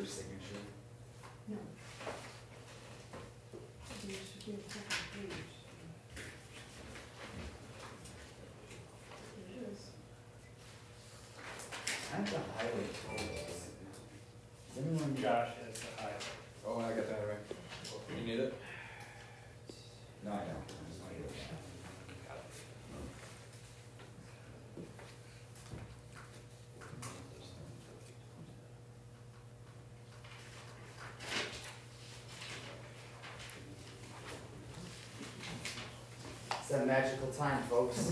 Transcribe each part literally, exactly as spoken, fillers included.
signature? No. There should be a second page. There is. I have the highway totals. Does anyone? Josh has the highlight. Oh, I got that right. You need it? No, I don't. I just want to get that. It's that magical time, folks.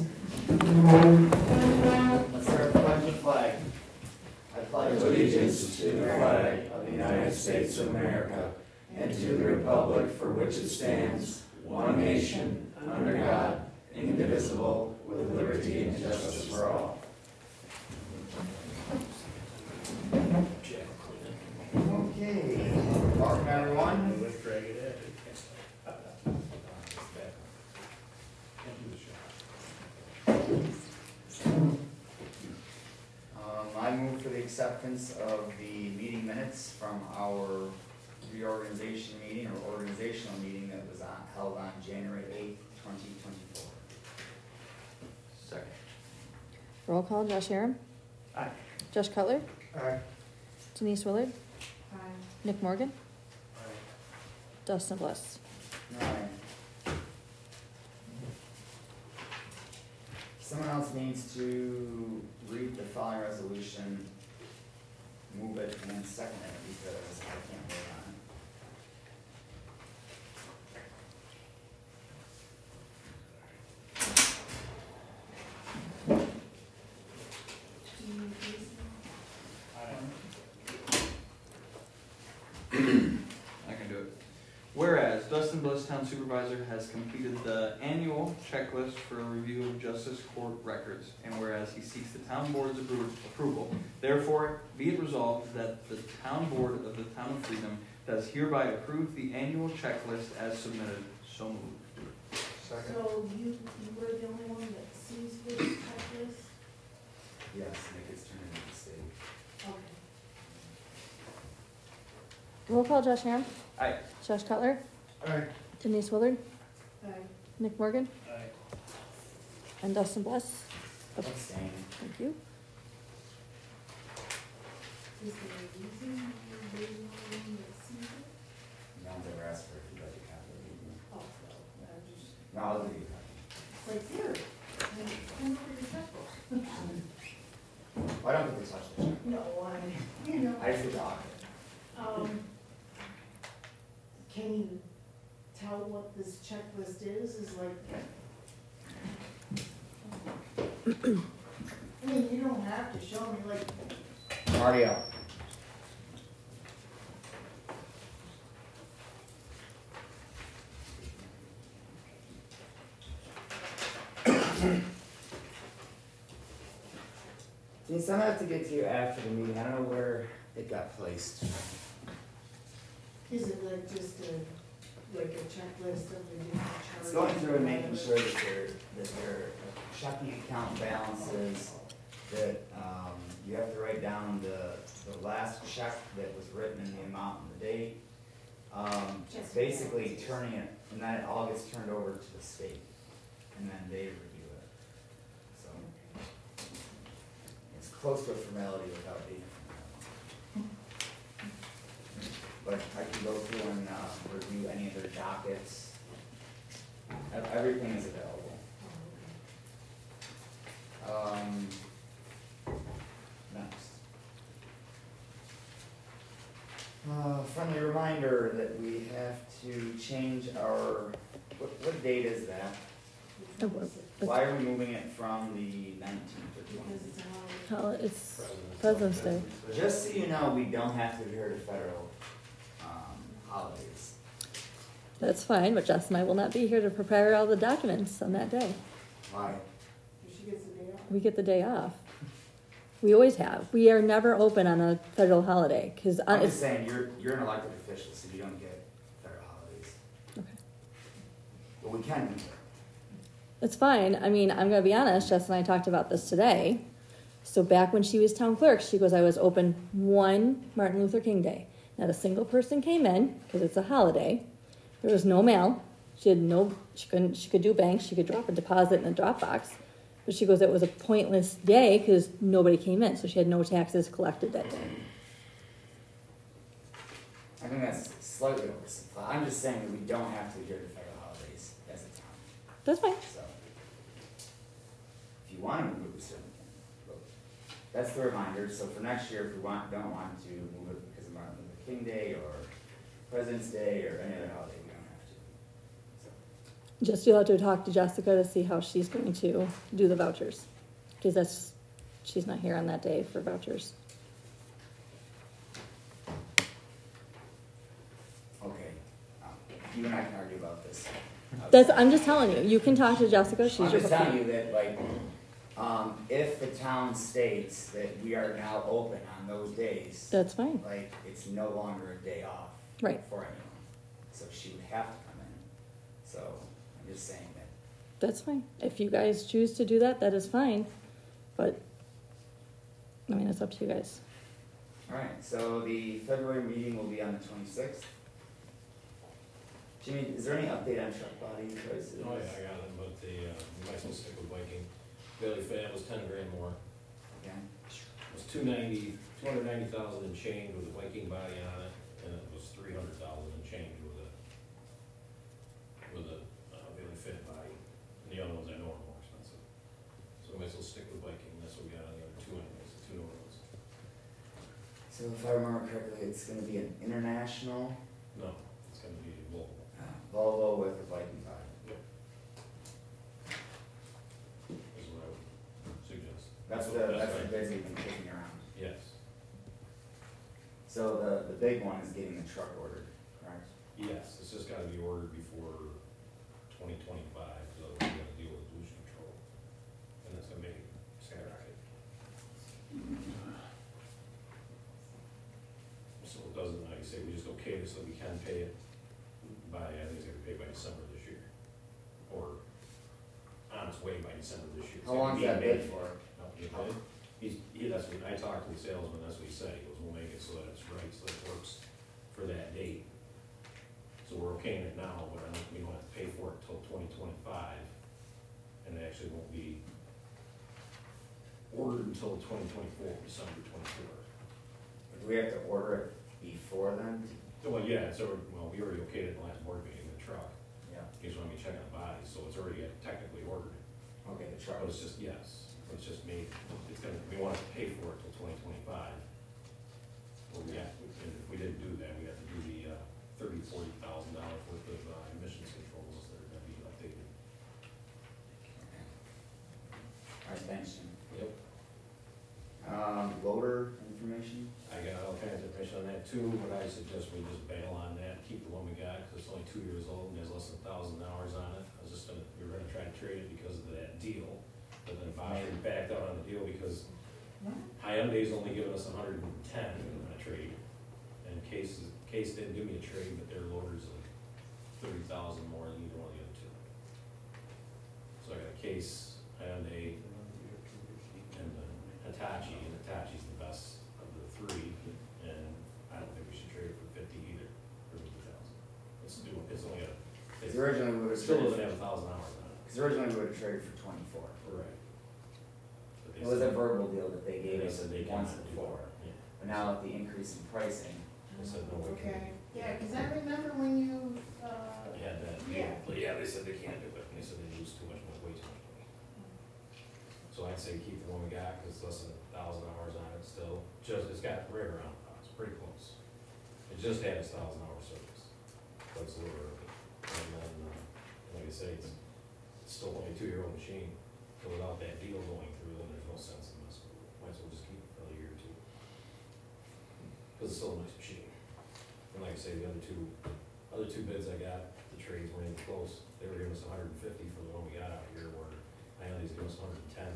Let's start the pledge and flag. I pledge allegiance to the flag of the United States of America and to the republic for which it stands, one nation, under God, indivisible, with liberty and justice for all. Okay, welcome everyone. Let's drag it in. Um, I move for the acceptance of the meeting minutes from our reorganization meeting or organizational meeting that was on, held on January eighth, twenty twenty-four. Second. Roll call, Josh Aram. Aye. Josh Cutler. Aye. Denise Willard. Aye. Nick Morgan. Dustin Bliss. Aye. Someone else needs to read the following resolution, move it, and then second it, because I can't vote on it. Do you need these I can do it. Whereas Dustin Bliss, Town Supervisor, has completed the annual checklist for a review of Justice Court records, and whereas he seeks the Town Board's appro- approval, therefore be it resolved that the Town Board of the Town of Freedom does hereby approve the annual checklist as submitted. So moved. So you, you were the only one that sees this checklist? Yes, Nick is turning to the state. Okay. Roll call, Josh Aram. Aye. Josh Cutler. Aye. Denise Willard. Aye. Nick Morgan. Aye. And Dustin Bliss. Abstain. Thank you. Is there a reason you're the only one that sees it? No one's ever asked for if you'd like a copy of it. Oh, well, I just, No, I'll give you a copy. it's like, here, come look at your checkbook. Why don't we touch the check? No, I, you know. I just get off it. Um, can you tell what this checklist is, is like? I mean, you don't have to show me, like, Mario. Since I'm gonna have to get to you after the meeting, I don't know where it got placed. is it like just a, like a checklist of the different charges? It's going through and making sure that their, that their checking account balances, that, um, you have to write down the, the last check that was written and the amount and the date. Um, it's basically turning it, and then it all gets turned over to the state, and then they review it. So, it's close to a formality without being a formality. But I can go through and, uh, review any of their dockets. Ev- Everything is available. Um, next. Uh, friendly reminder that we have to change our, what, what date is that? Oh, well, Why are we moving it from the nineteenth or Because twentieth? it's a holiday. Oh, it's President's Day. Just so you know, we don't have to adhere to federal, um, holidays. That's fine, but Jess and I will not be here to prepare all the documents on that day. Why? She gets the day off. We get the day off. We always have. We are never open on a federal holiday because I'm just it's saying, you're, you're an elected official, so you don't get federal holidays. okay. But we can use it. It's fine. I mean, I'm gonna be honest. Jess and I talked about this today. So back when she was town clerk, she goes, "I was open one Martin Luther King Day. Not a single person came in, because it's a holiday. There was no mail. She had no, she couldn't, she could do banks, she could drop a deposit in a drop box. But she goes, it was a pointless day because nobody came in, so she had no taxes collected that day. I think that's slightly oversimplified. I'm just saying that we don't have to adhere to federal holidays as a town, That's fine. so. If you want to move it, we certainly can. But that's the reminder, so for next year, if we want, don't want to move it because of Martin Luther King Day or President's Day or any other holiday, we don't have to. So, Just you'll have to talk to Jessica to see how she's going to do the vouchers. Because that's, she's not here on that day for vouchers. okay, um, you and I can argue about this. That's, I'm just telling you, you can talk to Jessica, she's I'm your just telling you that, like, um, if the town states that we are now open on those days, That's fine, like, it's no longer a day off right, for anyone. So she would have to come in. So I'm just saying that. that's fine. If you guys choose to do that, that is fine, but, I mean, it's up to you guys. All right, so the February meeting will be on the twenty-sixth. Jimmy, is there any update on truck body prices? Oh, yeah, I got it, but the, uh, you might as well stick with Viking. Bailey Fab was ten grand more. Okay. It was two ninety, two hundred ninety thousand and change with a Viking body on it, and it was three hundred thousand and change with a, with a, uh, Bailey Fab body. And the other ones I know are more expensive. So we might as well stick with Viking, that's what we got on the other two anyways, the two new ones. So if I remember correctly, it's gonna be an international No, it's gonna be Volvo. uh, Volvo with a Viking body. Is what I would suggest. That's what- the, that's the right. bids we've been kicking around. Yes, So the, the big one is getting the truck ordered, correct? yes, it's just gotta be ordered before twenty twenty-five, so we gotta deal with pollution control. And that's gonna make it skyrocket. So it doesn't, like you say, we just okay this so we can pay it by, I think it's gonna be paid by December this year. Or on its way by December this year. It's How gonna long's be that made. bid for? No, you bid? He's, he, that's what, I talked to the salesman, that's what he said, he goes, we'll make it so that it's right, so that it works for that date. So we're okaying it now, but I don't, we don't have to pay for it till twenty twenty-five, and it actually won't be ordered until twenty twenty-four, December twenty-four. Or do we have to order it before then? Well, yeah, it's already, well, we already okayed it in the last board meeting, the truck, Yeah. in case when we check on the body, so it's already technically ordered. Okay, the truck. But it's just, yes, it's just made, it's gonna, we want to pay for it till twenty twenty-five. Well, yeah, and if we didn't do that, we have to do the, uh, thirty, forty thousand dollars worth of, uh, emissions controls that are gonna be updated. Okay. All right, thanks, Jim. Yep. Um, loader information? I got all kinds of information on that too, but I suggest we just bail on that, keep the one we got, cause it's only two years old and has less than a thousand hours on it. I was just gonna, we were gonna try to trade it because of that deal, but then Bosher backed out on the deal because Hyundai's only giving us a hundred and ten on a trade. And Case, is- Case didn't give me a trade, but their loader's like thirty thousand more than either one of the other two. So I got a Case, Hyundai, and then Hitachi, and Hitachi's the best of the three, and I don't think we should trade it for fifty either, for fifty thousand. It's doing, it's only a, Cause it's, originally we it would've still doesn't traded, have a thousand hours on it. cause originally we would've traded for twenty-four. Correct. But they It was a said- verbal deal that they gave They us said they once cannot do before, that. Yeah. but now with the increase in pricing, They said no, we Okay, can't. yeah, cause I remember when you, uh, They had that, Yeah. but yeah, they said they can't do it, and they said they lose too much money, way too much money. So I'd say keep the one we got, cause it's less than a thousand hours on it still, just, it's got right around, uh, it's pretty close. It just had its thousand hour service, but it's a little early, and then, uh, like I say, it's, it's still only a two-year-old machine, so without that deal going through, then there's no sense in messing with it, might as well just keep it for another year or two. Cause it's still a nice machine. And like I say, the other two, other two bids I got, the trades weren't even close. They were giving us a hundred and fifty for the one we got out here, where Hyundai's giving us a hundred and ten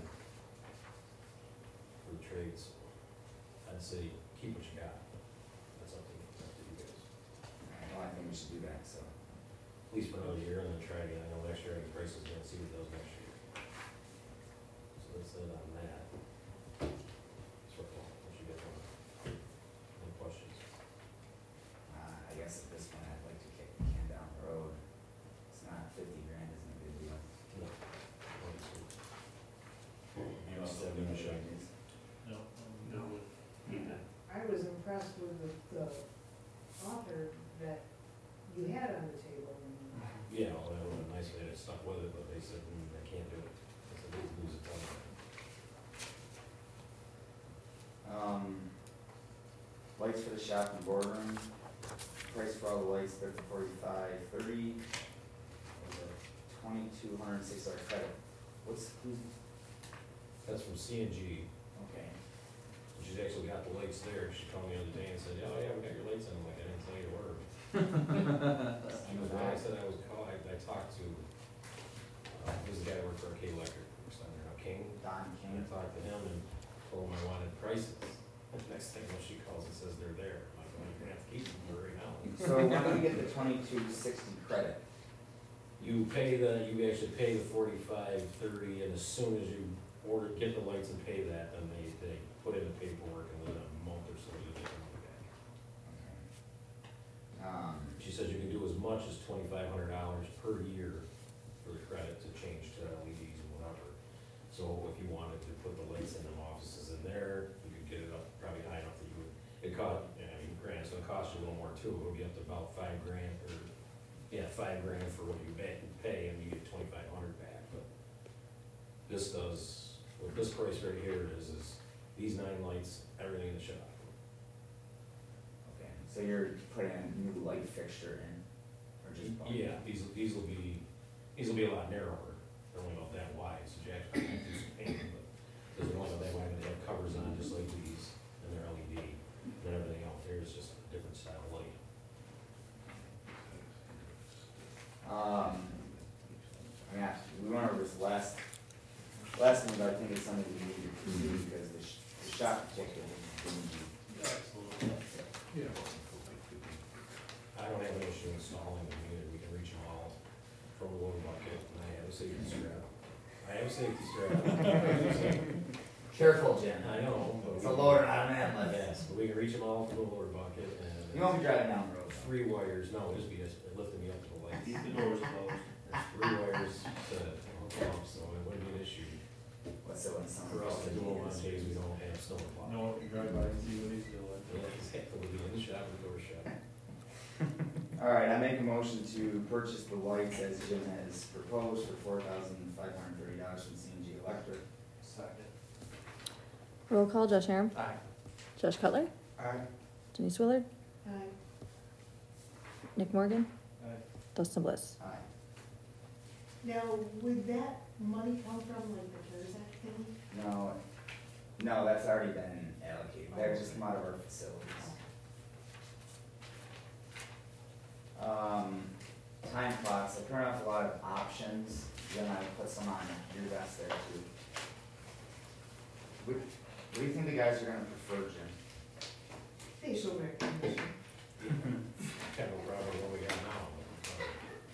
for the trades. I'd say keep what you got. That's up to you, up to you guys. I don't, I think we should do that, so. At least for another year, and then try again. I know next year, I can price is gonna see what it does next year. So that's it on that. So, what you guys want? Any questions? that on the table. Yeah, well, that would've been nice if they had stuck with it, but they said, mm, they can't do it. They said they lose a ton of it. Um, lights for the shop and boardroom, price for all the lights, they're forty-five thirty, twenty-two hundred and six dollar credit. What's, who's, That's from C and G. okay, She's actually got the lights there. She called me the other day and said, oh, yeah, we got your lights in. I'm like, I didn't tell you to order. She was, I said I was called, I, I talked to, uh, this is the guy that worked for K Electric, works down there now, King. Don And King. I talked to him and told him I wanted prices. And the next thing, when she calls and says they're there, I'm like, well, you're gonna have to keep them for right now. So when do we get the twenty-two sixty credit? You pay the, you actually pay the forty-five thirty, and as soon as you order, get the lights and pay that, then they, they put in the paperwork and within a month or so, you get the money back. Um, She says you can do as much as twenty-five hundred dollars per year for the credit to change to L E Ds and whatever. So if you wanted to put the lights in them offices in there, you could get it up probably high enough that you would, it cost, I mean, granted, it's gonna cost you a little more too, it'll be up to about five grand or, yeah, five grand for what you pay, pay and you get twenty-five hundred back, but this does, what this price right here is, is these nine lights, everything in the shop. okay, so you're putting a new light fixture in, or just? bulb? Yeah, these, these will be, these will be a lot narrower, they're only about that wide, so you actually have to do some painting, but there's one that way, they have covers on just like these, and they're L E D, and then everything else here is just a different style light. Um, I mean, I- we went over this last, last one, but I think it's something we need to pursue because the sh- the shop particularly is dingy. Yeah. I don't have an issue installing them either, we can reach them all from the loading bucket, and I have a safety strap. I have a safety strap. Careful, Jim. I know, but. It's we a can- loader, not a man lift. Yes, but we can reach them all from the loader bucket, and. You won't be driving down the road. though. Three wires, no, just be just lifting me up to the lights. Keep the doors closed. There's three wires to hook up, so it wouldn't be an issue. What's the one, someone? For us to do them on days we don't have snow plow. No one can drive by and see what he's doing. Yeah, exactly, we'll be in the shop or door shop. All right, I make a motion to purchase the lights as Jim has proposed for four thousand five hundred thirty dollars from C and G Electric. Second. Roll call, Josh Herem, Aye. Josh Cutler, Aye. Denise Willard, Aye. Nick Morgan, Aye. Dustin Bliss. Aye. Now, would that money come from like the CARES Act thing? No, no, that's already been allocated. That would just come out of our facilities. Um, time clocks, I turned off a lot of options, then I put some on your desk there too. What, what do you think the guys are gonna prefer, Jim? Facial recognition. Kind of problem what we got now. but, uh,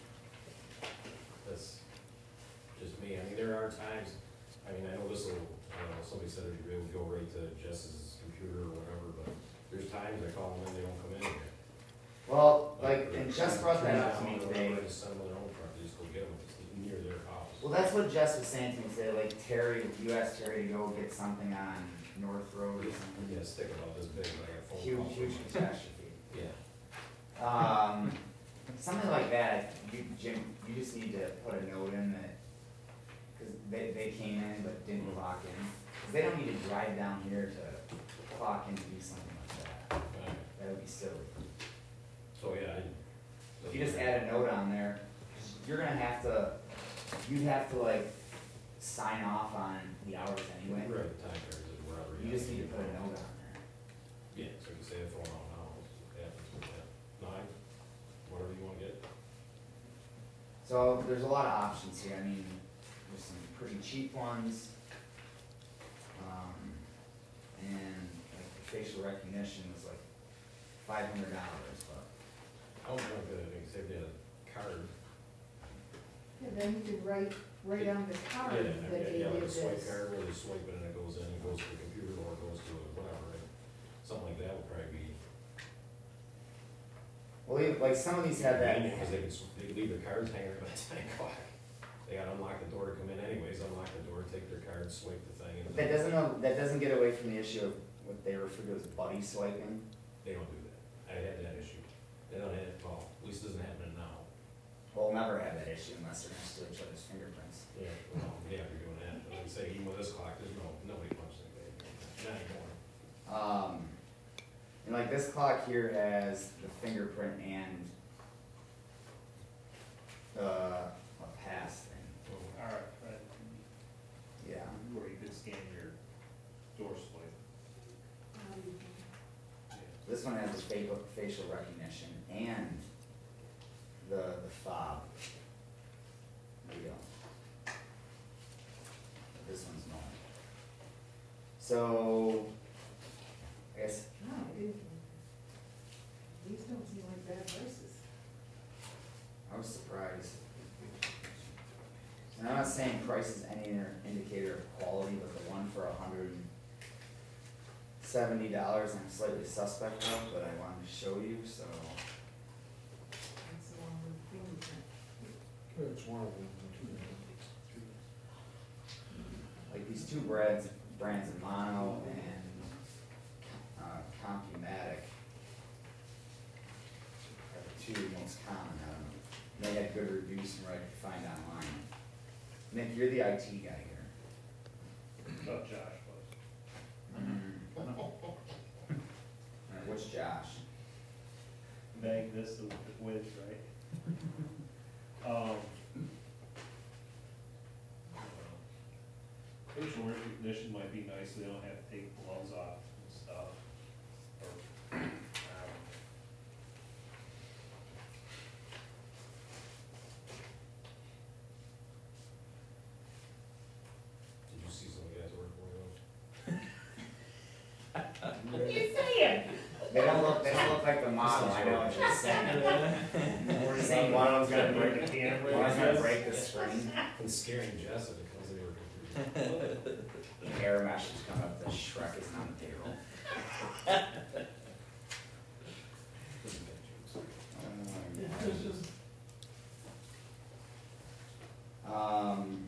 That's just me, I mean, there are times, I mean, I know this will, I don't know, somebody said it would go right to Jess's computer or whatever, but there's times I call them and they don't come in here. Well, like, and Jess brought that up to me today. They just send them their own truck, they just go get them, it's near their house. Well, that's what Jess was saying to me today, like Terry, you asked Terry to go get something on North Road or something. Yeah, stick about this big, like a phone Huge, call. huge catastrophe. Yeah. Um, something like that, you, Jim, you just need to put a note in that, cause they, they came in but didn't clock in. Cause they don't need to drive down here to clock in to do something like that. Right. That would be silly. So, yeah, I. If you just add a note on there, you're gonna have to, you'd have to like sign off on the hours anyway. Right, the time cards or wherever. You just need to put a note on there. Yeah, so you can say the phone out now, it happens with that, nine, whatever you wanna get. So there's a lot of options here, I mean, there's some pretty cheap ones. Um, and like the facial recognition was like five hundred dollars, but. Oh, my good, I think, say they had a card. And then you could write, write on the card Yeah, that they yeah, like a did swipe this. card where they swipe it and it goes in, it goes to the computer or it goes to whatever, right? Something like that would probably be. Well, they- like some of these have that, Because they could, s- they leave their cards hanging around at ten o'clock. They gotta unlock the door to come in anyways, unlock the door, take their card, swipe the thing. and that doesn't, know- that doesn't get away from the issue of what they refer to as buddy swiping. They don't do that. I had that issue. They don't have it, well, at least it doesn't happen now. never have that issue unless they're next to each other's fingerprints. Yeah, well, yeah, if you're doing that, but like say, even with this clock, there's no, nobody punched it, not anymore. Um, and like this clock here has the fingerprint and uh, a pass thing. Alright, right, Yeah. where you could scan your door swipe. Um, Yeah. This one has the facial facial recognition and the the fob. There you go. This one's not. So I guess no, it, these don't seem like bad prices. I was surprised. And I'm not saying price is any inter- indicator of quality, but the one for a hundred and seventy dollars I'm slightly suspect of, but I wanted to show you, so. That's the one with fingerprint. It's one of them. Like these two brands, brands of Mono and uh, Compumatic are the two most common of them. They had good reviews from what I could find online. Nick, you're the I T guy here. Oh, Josh was. Alright, what's Josh? Bag this with Wiz, right? Um. Facial recognition might be nice, so they don't have to take gloves off and stuff. Or, um, Did you see some of the guys working with those? What are you saying? They don't look, they don't look like the model, I know what you're saying. We're saying one of them's gonna break the camera, one's gonna break the screen. Been scaring Jess if it comes to working. Air message come up, the Shrek is on the table. Um.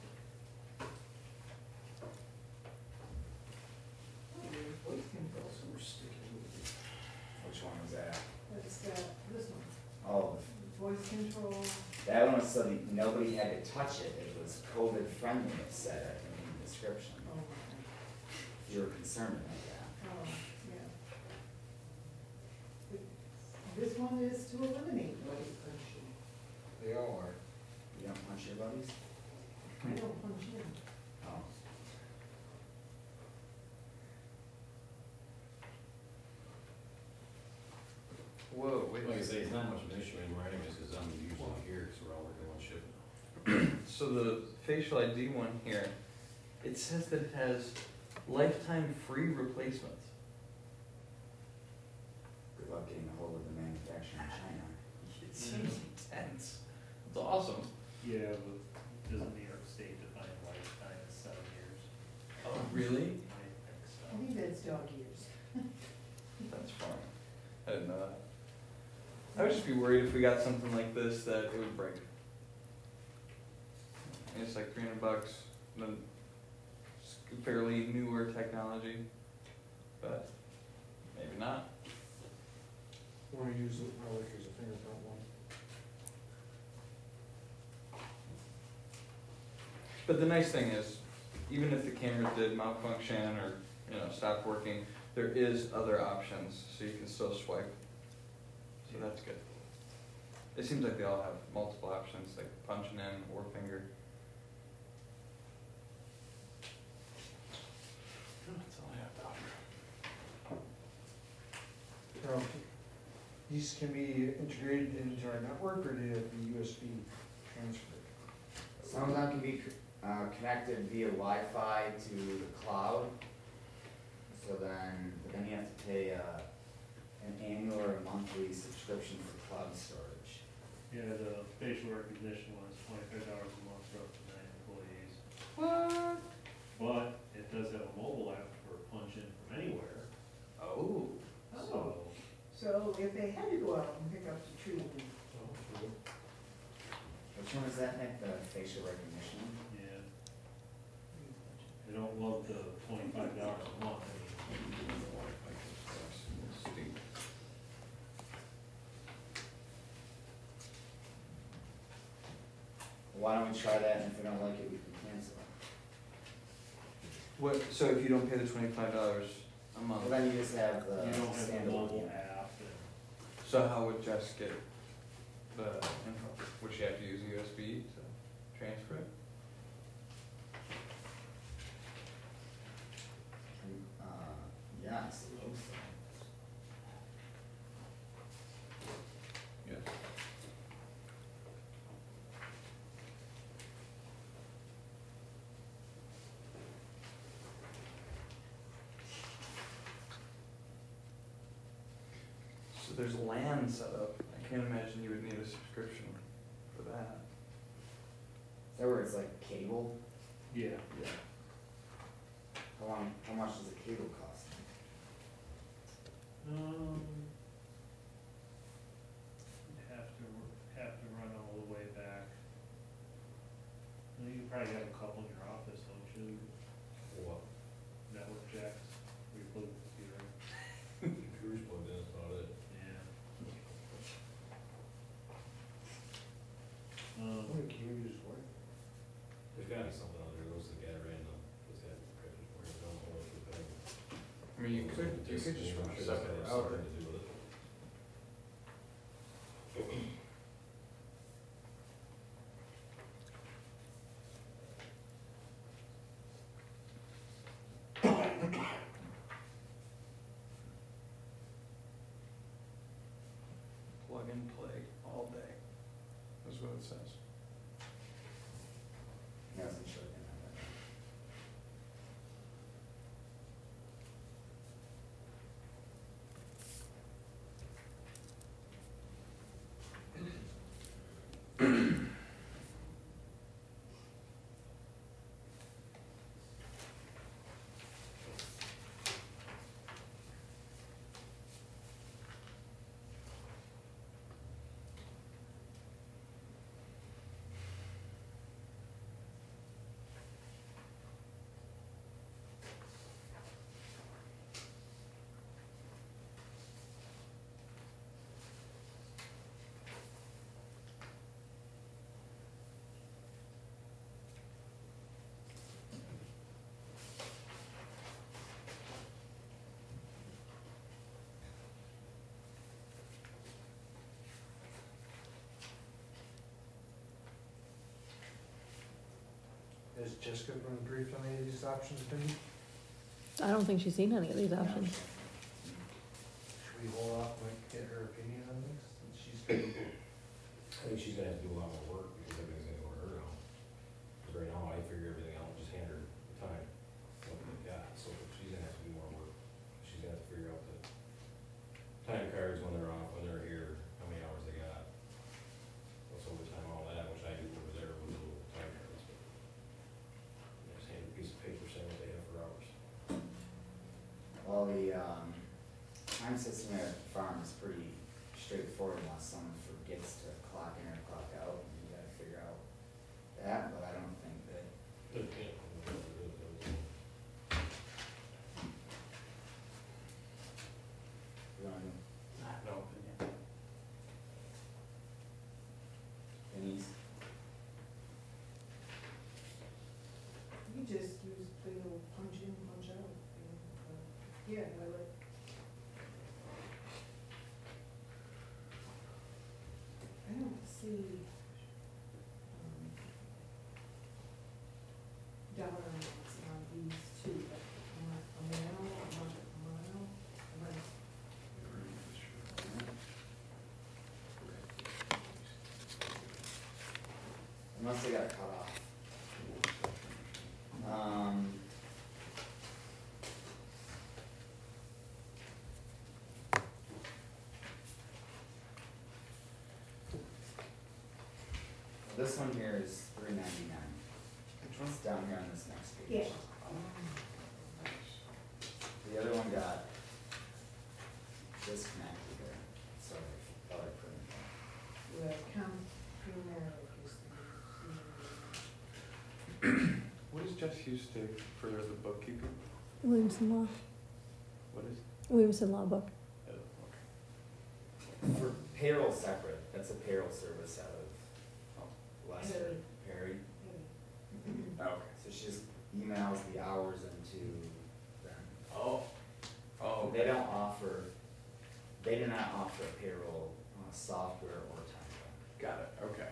Voice control. Which one was that? That's, uh, this one, Oh, voice control. that one was so that nobody had to touch it, it was COVID friendly, it said I think in the description. Oh, If you were concerned about that. oh, yeah. This one is to eliminate voice punching. They all are. You don't punch your buddies? I don't punch in. Oh. Whoa, wait a Like I minute. say, it's not much of an issue anymore anyways, because I'm usually here, because we're all working on shipping. So the facial I D one here, it says that it has lifetime free replacements. Good luck getting a hold of the manufacturer in China. It seems intense. It's awesome. Yeah, but doesn't New York State define lifetime as seven years? Oh, really? I think so. I think that's dog years. That's fine. I didn't know that. I would just be worried if we got something like this that it would break. And it's like three hundred bucks, then it's fairly newer technology, but maybe not. You wanna use it, I like use a fingerprint one. But the nice thing is, even if the camera did malfunction or, you know, stop working, there is other options, so you can still swipe. So that's good. It seems like they all have multiple options, like punching in or finger. That's all I have to offer. Now, these can be integrated into our network, or do they have to be U S B transferred? Some of them can be uh, connected via Wi-Fi to the cloud. So then, but then you have to pay uh, an annual or a monthly subscription for cloud storage. Yeah, the facial recognition one is twenty-five dollars a month for up to nine employees. What? But it does have a mobile app for punch in from anywhere, Oh. so. So if they had to go out and pick up the tree, Which one is that, Nick? The facial recognition one? Yeah. I don't love the twenty-five dollars a month, I mean, Steep. Why don't we try that, and if we don't like it, we can cancel it. What, so if you don't pay the twenty-five dollars a month, Well, then you just have the You don't have a standalone. mobile app and. so how would Jess get the info? Would she have to use a U S B to transfer it? Uh, yeah, I suppose so. Yes. So there's LAN set up. I can't imagine you would need a subscription for that. Is that where it's like cable? Yeah. Yeah. How long, how much does a cable cost? Um, have to, have to run all the way back. You probably have a couple in your office, don't you? What? Network jacks, where you plug the computer. Computer's plugged in, that's about it. Yeah. Um, computers work? There's gotta be something out there, those that got random, those got credit for it, don't know if it's better. I mean, you could, you could just run a separate router. To do with it. Plug and play all day. That's what it says. Yeah, I wasn't sure. I can have that. Has Jessica been briefed on any of these options, Cindy? I don't think she's seen any of these options. Should we hold off and get her opinion on this? Since she's been, I think she's gonna have to do a lot more work, because everything's gonna go to her now. Cause right now, I figure everything out, just hand her the time, what we've got, so she's gonna have to do more work. She's gonna have to figure out the time cards, when they're off, when they're here, how many hours they got. What's overtime, all that, which I do over there with the little time cards. but Just hand a piece of paper saying what they have for hours. Well, the, um, time system at the farm is pretty straightforward unless someone forgets to clock in or clock out, and you gotta figure out that, but I don't think that, But, yeah, you know, I have no opinion. Denise, You just use the little punch in, punch out. thing, uh, Yeah, I like. I don't see, um, dollar amounts on these two, but a mi- a mile, a mi- a mile, a mile. unless they got cut off. Um. This one here is three ninety-nine. Which one? It's down here on this next page. Yeah. The other one got disconnected there, sorry, I thought I printed that. The count, numeric is the. What does Jess use to, for the bookkeeping? Williamson Law, What is? Williamson Law Book. Oh, okay. For payroll separate, that's a payroll service out of Oh. Leicester, Uh, emails the hours into them. Oh. Oh, They don't offer, they do not offer payroll, uh, software or time. got it, okay.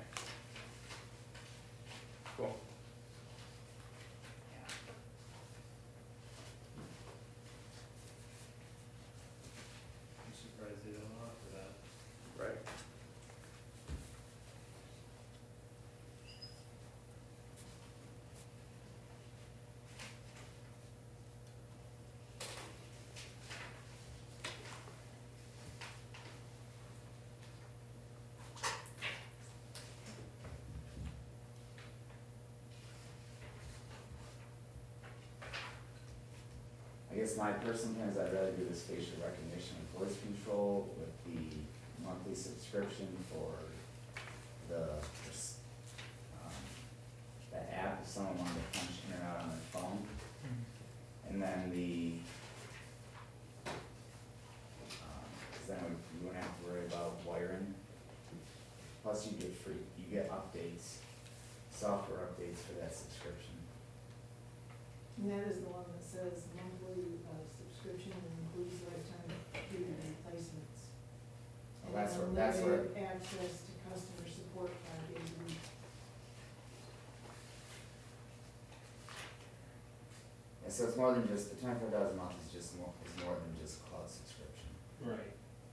Cool. Yeah. I'm surprised they don't offer that. Right. I guess my personal opinion is I'd rather do this facial recognition and voice control with the monthly subscription for the, um, the app, if someone wanted to punch in or out on their phone. And then the, um, cause then we, we wouldn't have to worry about wiring. Plus you get free, you get updates, software updates for that subscription. And that is the one that says monthly, uh, subscription and includes lifetime duty replacements. Oh, that's And where- that's where- unlimited access to customer support five days a week. Yeah, so it's more than just, the twenty-four dollars a month is just more, is more than just cloud subscription. Right.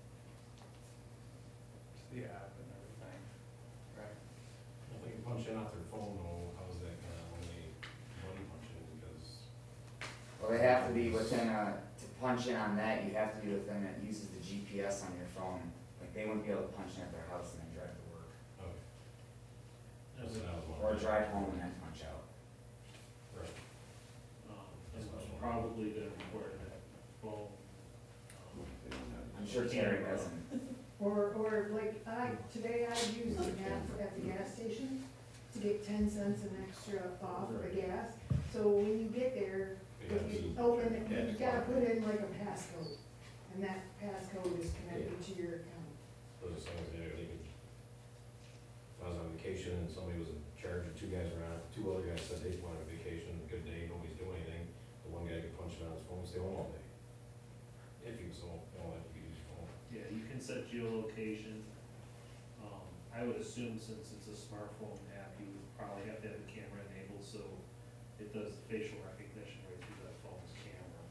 It's the app and everything, right? If they can punch in off their phone, though, how's that gonna only money punch in, because Well, they have to be within a, to punch in on that, you have to be within, it uses the G P S on your phone. Like, they wouldn't be able to punch in at their house and then drive to work. Okay. That's what I was Or wondering. drive home and then punch out. Right. Um, and it's probably gonna require that phone. um, I'm sure Terry doesn't. Or, or like I, today I used an app for- at the gas station to get ten cents an extra off of the gas. So when you get there, They if gotta you be- open it, Yeah, you gotta put in like a passcode. And that passcode is connected to your account. Those are things that they could, if I was on vacation and somebody was in charge, or two guys were on, two other guys said they went on vacation, good day, nobody's doing anything, the one guy could punch it on his phone, stay home all day. If you so, you know, if you use your phone. Yeah, you can set geolocation. Um, I would assume since it's a smartphone app, you would probably have to have the camera enabled, so it does facial recognition right through that phone's camera.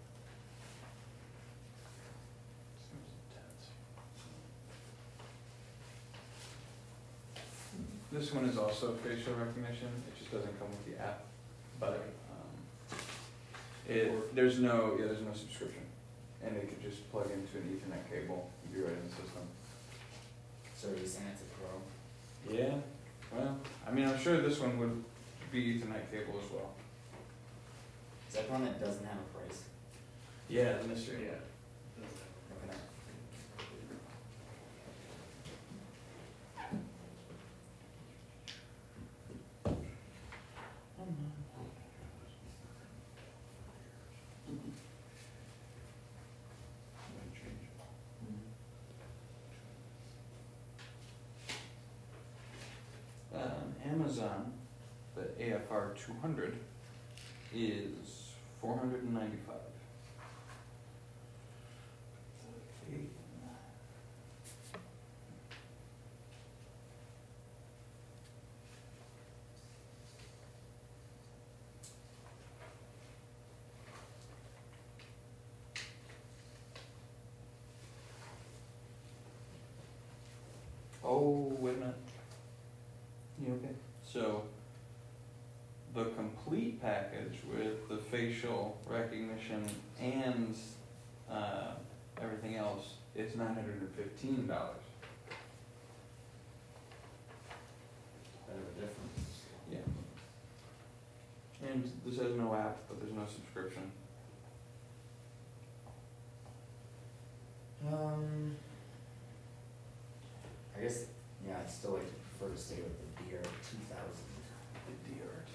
Seems intense. This one is also facial recognition, it just doesn't come with the app, but, um, it, there's no, yeah, there's no subscription. And it could just plug into an Ethernet cable, and be right in the system. So are you saying it's a pro? Yeah, well, I mean, I'm sure this one would be Ethernet cable as well. Is that the one that doesn't have a price? Yeah, the mystery. Yeah. does that. Okay. Um, Amazon, the A F R two hundred, is four hundred and ninety-five. Oh, wait a minute. You okay? So, the complete package with the facial recognition and, uh, everything else is nine hundred and fifteen dollars. Bit of a difference. Yeah. And this has no app, but there's no subscription. Um, I guess, yeah, I'd still like to prefer to stay with the D R two thousand. The D R two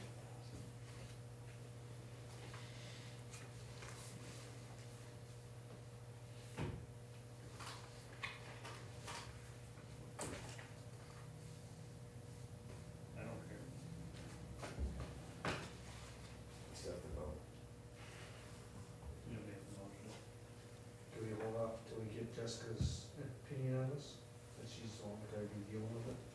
I don't care. Still have to vote. Jessica's opinion on this, that she's the one that I'd be dealing with it?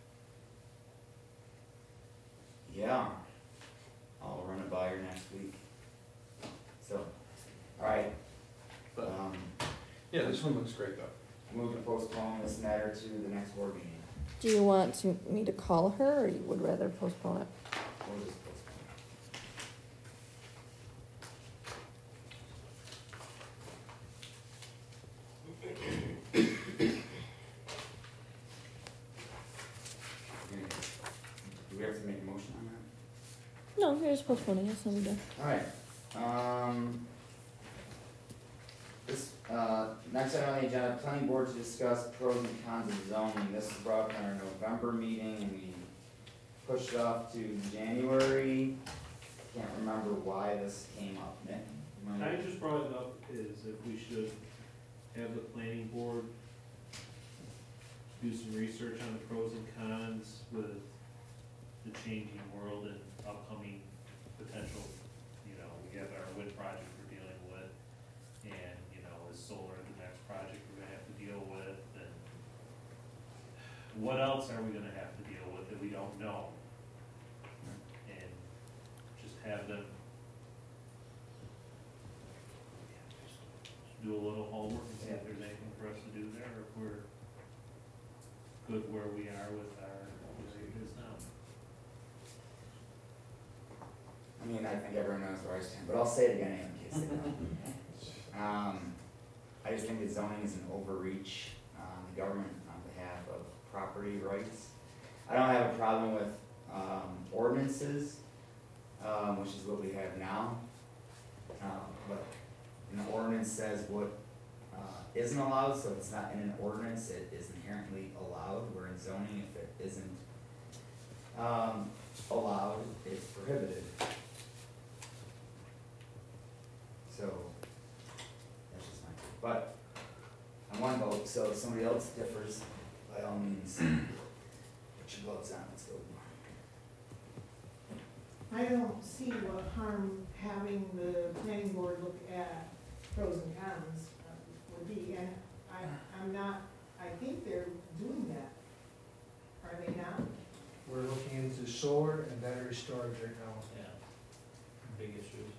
Yeah, I'll run it by her next week. So, alright, But, um, yeah, this one looks great though. move to postpone this matter to the next board meeting. Do you want to, me to call her, or you would rather postpone it? We'll just postpone. Do we have to make a motion on that? No, you're just postponing it, so we do. Alright, um. This, uh, next item on the agenda, planning board to discuss pros and cons of zoning. This was brought up in our November meeting and we pushed it off to January. Can't remember why this came up, Nick? you I remember? just brought it up is if we should have the planning board do some research on the pros and cons with the changing world and upcoming potential, you know, we have our wind project we're dealing with, and, you know, is solar the next project we're gonna have to deal with, and what else are we gonna have to deal with that we don't know? And just have them do a little homework and see if there's anything for us to do there, or if we're good where we are with our, where it is now. I mean, I think everyone knows where I stand, but I'll say it again in case they don't. Um, I just think that zoning is an overreach on the government on behalf of property rights. I don't have a problem with, um, ordinances, um, which is what we have now. Um, but an ordinance says what, uh, isn't allowed, so if it's not in an ordinance, it is inherently allowed, where in zoning, if it isn't, um, allowed, it's prohibited. So, that's just my, but, I one vote, so if somebody else differs, by all means, put your gloves on, let's go. I don't see what harm having the planning board look at pros and cons uh, would be, and I, I'm not, I think they're doing that. Are they not? We're looking into solar and battery storage right now. Yeah. Big issues.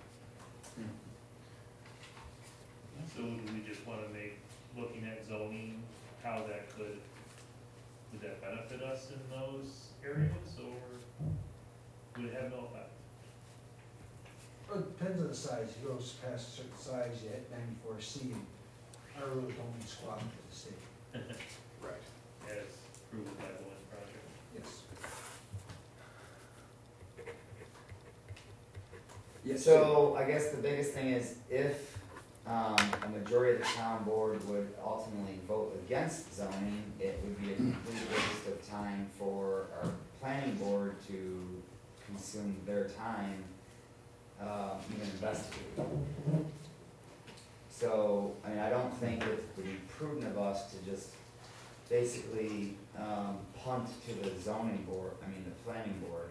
So do we just wanna make, looking at zoning, how that could, would that benefit us in those areas, or would it have no effect? Well, it depends on the size, if it goes past a certain size, you hit ninety-four C, I really don't mean squat to the state. Right. As approved by the wind project? Yes. So, I guess the biggest thing is if, um, a majority of the town board would ultimately vote against zoning, it would be a complete waste of time for our planning board to consume their time, um, even investigating. So, I mean, I don't think it would be prudent of us to just basically, um, punt to the zoning board, I mean, the planning board.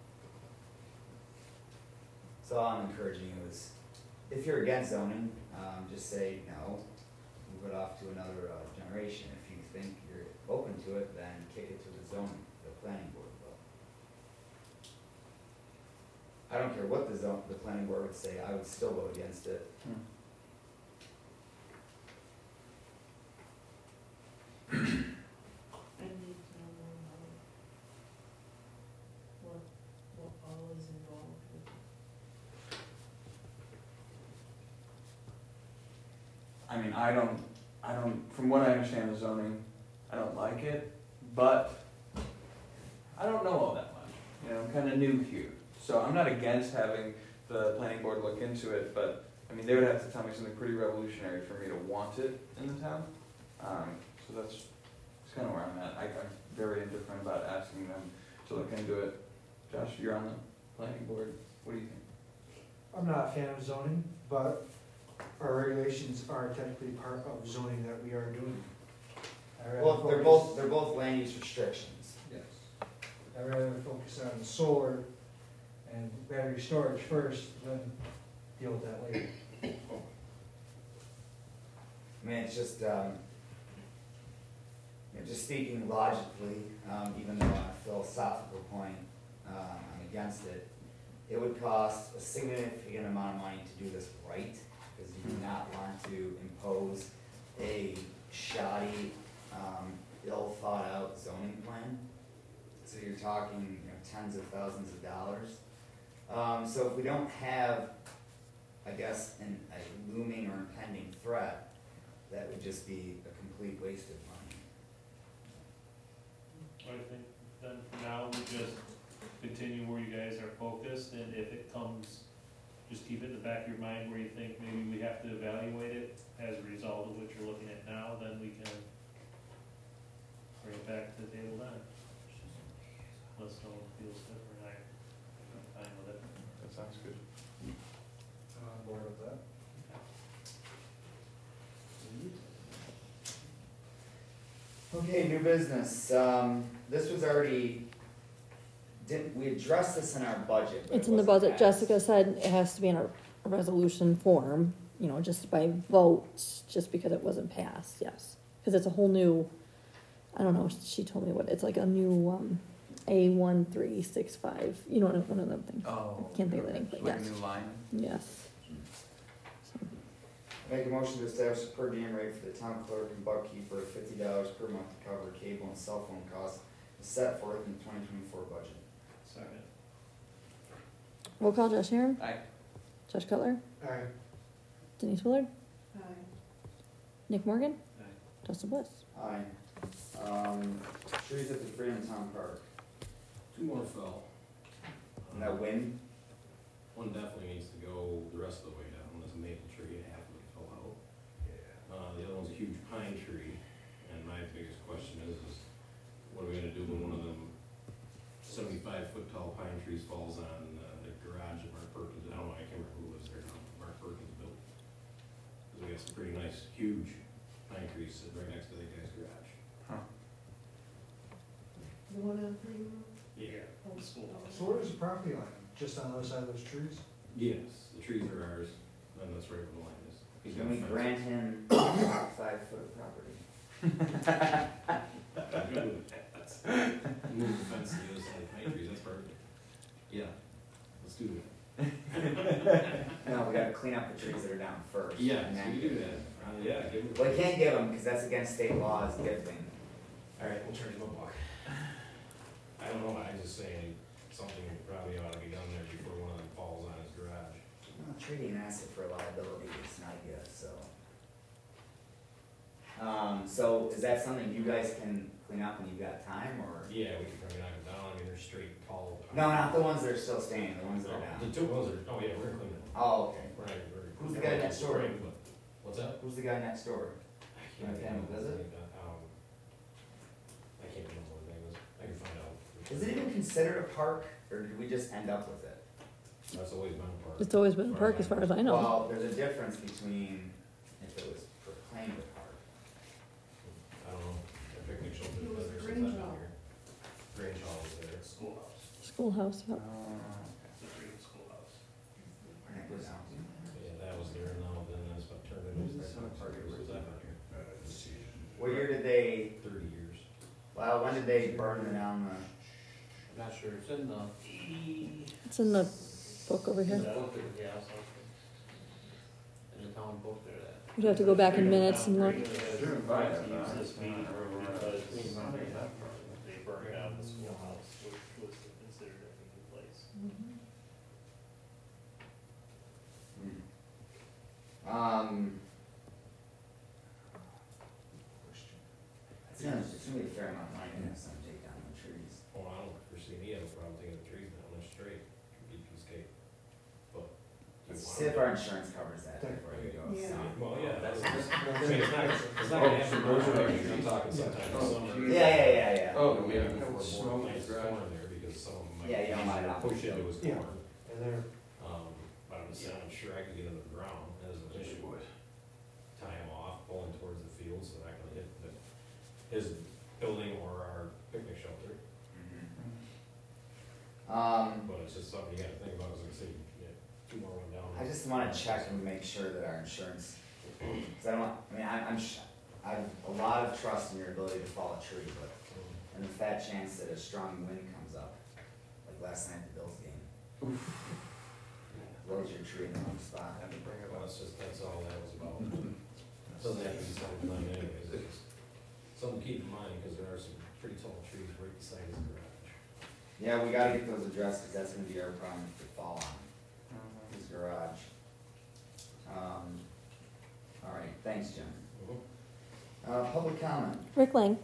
So all I'm encouraging you is, if you're against zoning, um, just say no, move it off to another, uh, generation. If you think you're open to it, then kick it to the zoning, the planning board vote. I don't care what the zone, the planning board would say, I would still vote against it. Hmm. I need to know more about what, what all is involved with it. I mean, I don't, I don't, from what I understand of zoning, I don't like it, but I don't know all that much. You know, I'm kinda new here, so I'm not against having the planning board look into it, but, I mean, they would have to tell me something pretty revolutionary for me to want it in the town. Um, so that's, that's kinda where I'm at. I, I'm very indifferent about asking them to look into it. Josh, you're on the planning board, what do you think? I'm not a fan of zoning, but our regulations are technically part of zoning that we are doing. I'd rather Well, they're focus- both, they're both land use restrictions. Yes. I'd rather focus on solar and battery storage first, then deal with that later. I mean, it's just, um, just speaking logically, um, even though on a philosophical point, um, I'm against it, it would cost a significant amount of money to do this right, because you do not want to impose a shoddy, um, ill thought out zoning plan. So you're talking, you know, tens of thousands of dollars. Um, so if we don't have, I guess, an, a looming or impending threat, that would just be a complete waste of money. I think then for now, we just continue where you guys are focused, and if it comes, just keep it in the back of your mind where you think maybe we have to evaluate it as a result of what you're looking at now, then we can bring it back to the table then. Unless no one feels different, I, I'm fine with it. That sounds good. I'm on board with that. Okay, new business, um, this was already, didn't, we addressed this in our budget, but it It's in the wasn't budget. passed. Jessica said it has to be in a, a resolution form, you know, just by vote, just because it wasn't passed, yes. Cause it's a whole new, I don't know, she told me what, it's like a new, um, A one three six five, you know, one of them things. Oh. Can't think of the name, but Like a yes. new line? Yes. Make a motion to establish a per diem rate for the town clerk and bookkeeper of fifty dollars per month to cover cable and cell phone costs as set forth in the twenty twenty-four budget. Second. Roll call, Josh Aaron, Aye. Josh Cutler, Alright, Denise Willard, Aye. Nick Morgan, Aye. Justin Bliss. Aye. Um, trees at the Freedom Town Park, Two more fell. and that wind, One definitely needs to go the rest of the way down, there's a maple tree, half of it fell out. Uh, the other one's a huge pine tree, and my biggest question is, is what are we gonna do when one of them seventy-five foot tall pine trees falls on uh, the garage of Mark Perkins? I don't know, I can't remember who lives there now, Mark Perkins built. Cause we got some pretty nice, huge pine trees sitting right next to that guy's garage. The one on Three Road? Yeah, the schoolhouse. so where's the property line? Just on the other side of those trees? Yes, the trees are ours, and that's right where the line is. He's got can we a fence. grant him five foot of property? I'm good with that. Move the fence to the other side of the pine trees, that's perfect. Yeah, let's do that. No, we gotta clean up the trees that are down first. Yeah, and so then- we do that. Uh, yeah, give him. Well, you can't give them, cause that's against state laws, gifting. Alright, we'll charge him a buck. I don't know, I was just saying, something probably ought to be done there before one of them falls on his garage. Well, trading an asset for liability is not good, so. Um, so is that something you guys can clean up when you've got time, or? Yeah, we could probably knock them down, I mean, they're straight, tall. No, not the ones that are still standing, the ones that are Oh, down. The two ones are, oh yeah, we're gonna clean them. Oh, okay. We're not, we're. Who's the guy next door? Spring, but- What's that? Who's the guy next door? I can't Okay, remember does his it? name, um, I can't remember what his name is, I can find out. Is it even considered a park, or did we just end up with it? That's always been a part. It's always been a park as far as I know. Well, there's a difference between if it was proclaimed a park. I don't know, a picnic shelter. It was there since Grange I've been Hall. here. Grange Hall was there. Schoolhouse, Schoolhouse, yep. the Freedom Schoolhouse. That was out. Yeah, that was there now, then that's what turned into a park. Was that not here? What year did they, Thirty years. well, when did they burn down the? Not sure, it's in the. It's in the book over here. Yeah, something. In the town book there, that. We'd have to go back in minutes and look. Use this meeting room because they burned down the schoolhouse, which was considered a meeting place. Um. It's gonna, it's gonna be a fair amount of money to have someone take down the trees. Oh, I don't foresee any other problem taking the trees down, they're straight, be escape. But. you Let's want see if them- our insurance covers that before we go. Yeah. Well, yeah, that's, that's, I mean, it's not, it's not gonna happen those are, I'm talking sometime in summer. Yeah, yeah, yeah, yeah. Oh, Maybe yeah. before Snow board nice garage. corner there, because some of them might. Yeah, you don't want it out. Push into his Yeah. corner. And they're, Um, but I'm saying, I'm sure I could get into the ground as an issue. Tie him off, pulling towards the field, so they're not gonna hit the, his building or our picnic shelter. Um, But it's just something you gotta think about, as I say, yeah, two more went down. I just wanna check and make sure that our insurance, cause I don't, want- I mean, I, I'm, sh- I have a lot of trust in your ability to fall a tree, but, and the fat chance that a strong wind comes up, like last night at the Bills game. Blows your tree in the wrong spot. I have to bring it, well, it's just, that's all that was about. Doesn't have to be something like anyways, it's just something to keep in mind, because there are some pretty tall trees right beside his garage. Yeah, we gotta get those addressed, cause that's gonna be our problem if they fall on his garage. Um, alright, thanks, Jim. Uh, public comment. Rick Lang.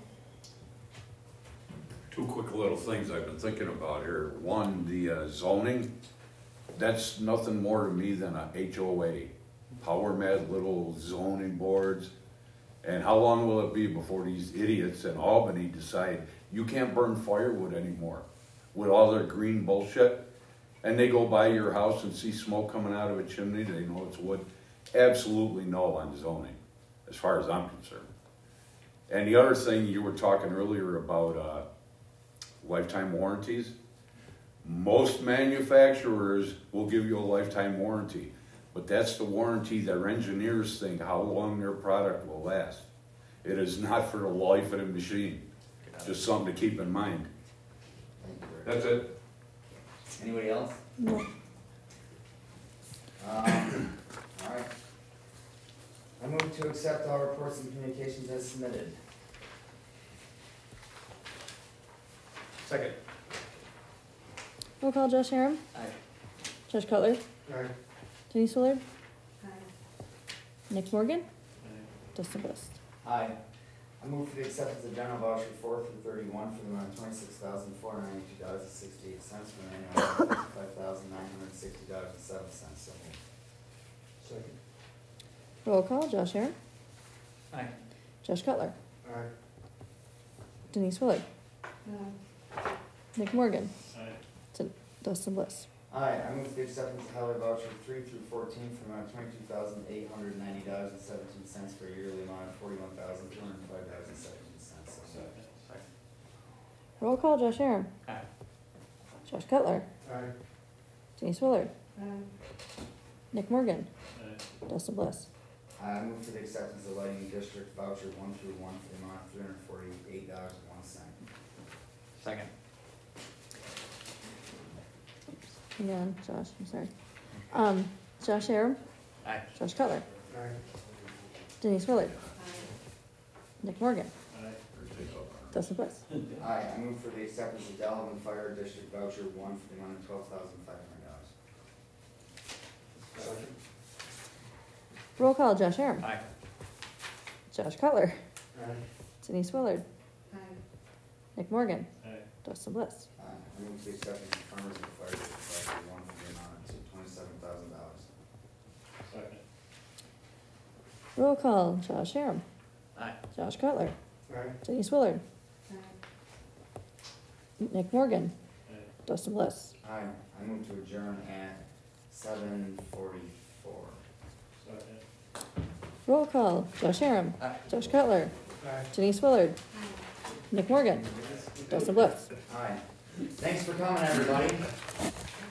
Two quick little things I've been thinking about here. One, the uh, zoning, that's nothing more to me than a H O A. Power mad little zoning boards. And how long will it be before these idiots in Albany decide you can't burn firewood anymore with all their green bullshit? And they go by your house and see smoke coming out of a chimney, they know it's wood. Absolutely no on zoning, as far as I'm concerned. And the other thing, you were talking earlier about uh, lifetime warranties. Most manufacturers will give you a lifetime warranty, but that's the warranty their engineers think how long their product will last. It is not for the life of the machine. Just something to keep in mind. Thank you, Rick. That's it. Anybody else? No. Um, alright. I move to accept all reports and communications as submitted. Second. Roll call, Josh Harem. Aye. Josh Cutler. Aye. Denise Willard. Aye. Nick Morgan. Dustin Bliss. Aye. I move for the acceptance of general voucher four through thirty-one for the amount of twenty-six thousand four hundred ninety-two dollars and sixty-eight cents for an annual amount of fifty-five thousand nine hundred sixty dollars and seven cents. So moved. Second. Roll call, Josh Harem. Aye. Josh Cutler. Aye. Denise Willard. Aye. Nick Morgan. Aye. Dustin Bliss. Aye, I move for the acceptance of highway voucher three through fourteen for an amount of twenty-two thousand eight hundred ninety dollars and seventeen cents for a yearly amount of forty-one thousand two hundred five dollars and seventeen cents. So moved. Roll call, Josh Harem. Aye. Josh Cutler. Aye. Denise Willard. Aye. Nick Morgan. Aye. Dustin Bliss. I move for the acceptance of lighting district voucher one through one for the amount of three hundred forty-eight dollars and one cent. Second. Hang on, Josh, I'm sorry. Um, Josh Harem. Aye. Josh Cutler. Aye. Denise Willard. Aye. Nick Morgan. Aye. Dustin Bliss. Aye, I move for the acceptance of Delavan Fire District voucher one for the amount of twelve thousand five hundred dollars. Second. Roll call, Josh Harem. Aye. Josh Cutler. Aye. Denise Willard. Aye. Nick Morgan. Aye. Dustin Bliss. Aye, I move for the acceptance of Farmers and Fire District voucher one for the amount of twenty-seven thousand dollars. Second. Roll call, Josh Harem. Aye. Josh Cutler. Aye. Denise Willard. Aye. Nick Morgan. Aye. Dustin Bliss. Aye, I move to adjourn at seven forty-four. Second. Roll call, Josh Harem. Aye. Josh Cutler. Aye. Denise Willard. Nick Morgan. Dustin Bliss. Aye, thanks for coming, everybody.